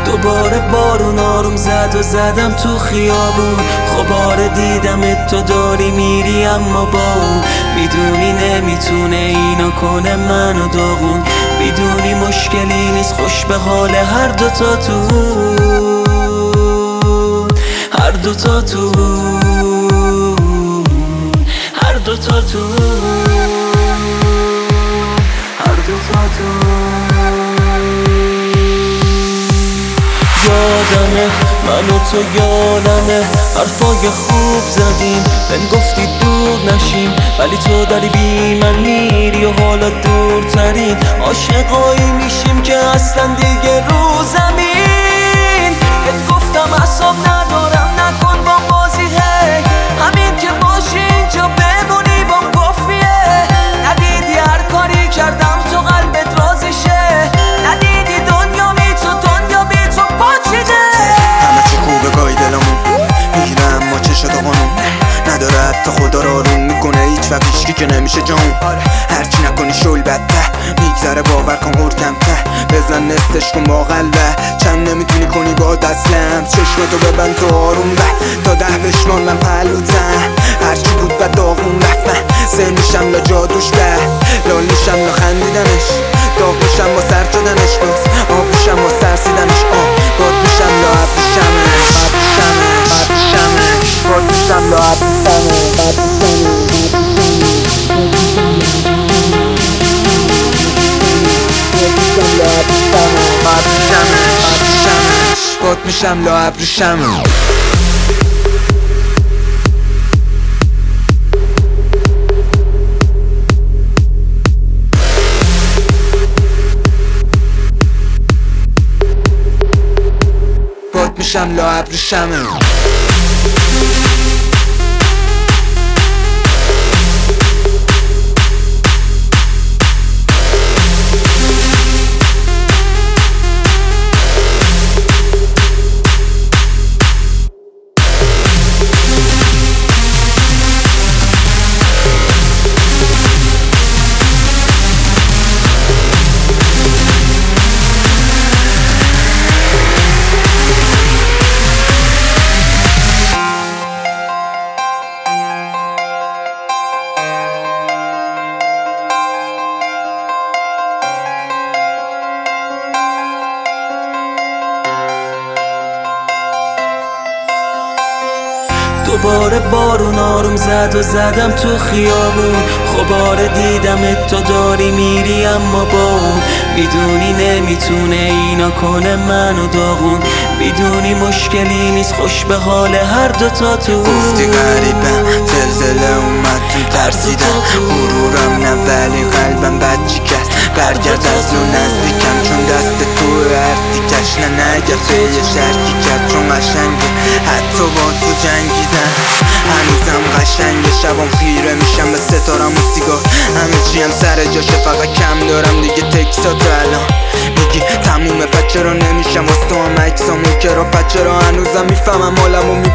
دوباره بارون آروم زد و زدم تو خیابون. خباره دیدم تو داری میری اما با اون میدونی نمیتونه اینا کنه منو داغون. میدونی مشکلی نیست خوش به حال هر دوتا تو، هر دوتا تو، هر دوتا تو، هر دوتا تو. یادمه من و تو یادمه حرفای خوب زدیم بهم گفتی دور نشیم، ولی تو داری بی من میری و حالا دورترین عاشقایی میشیم که اصلا دیگه رو زمین. بهت گفتم اعصاب ندارم نکن با بازی هی، همین که باشی اینجا بمونی بام کافیه. ندیدی هر کاری کردم تو قلبت رازشه، ندیدی دنیا بی تو دنیا بی تو پاچیده. همه چی خوبه گاهی دلمون میگیره اما چشات قانون نداره، حتی خدا رو آروم میکنه هیچ وقت هیچکی که نمیشه جامون. هرچی نکنی شل بدته میگذره باور کن قرکم ته بزن نستش کن با قلبه چند نمیتونی کنی با دستم. چشمتو ببند تو آروم به تا 10 بشمان من پلوتم. هرچی بود بد داغون رفتن سر میشم لا جادوش به لال میشم لا خندیدنش داغ میشم با سر جدنش باز آب میشم با سرسیدنش باد میشم لا عبدشمش باد میشم لا عبدشمش باد میشم لا ابریشمش. باد میشم لا ابریشمش. دوباره بارون آروم زد و زدم تو خیابون. خباره دیدم تو داری میری اما با اون میدونی نمیتونه اینا کنه منو داغون. میدونی مشکلی نیست خوش به حال هر دوتا تو. گفتی غریبم زلزله اومد تو ترسیدم غرورم نه ولی قلبم بد شکست. برگرد از نو نزدیکم چون دست تو هر تیکش نه نگرد یه شرکی کرد چون قشنگه حتی با تو جنگیدم. هنوزم قشنگه شبام خیره میشم به ستارم و سیگار همه چیم سر جاشه فقط کم دارم دیگه تکساتو الان میگی تمومه بچه را نمیشم واسه هم اکسامون کرا بچه را هنوزم میفهمم حالمو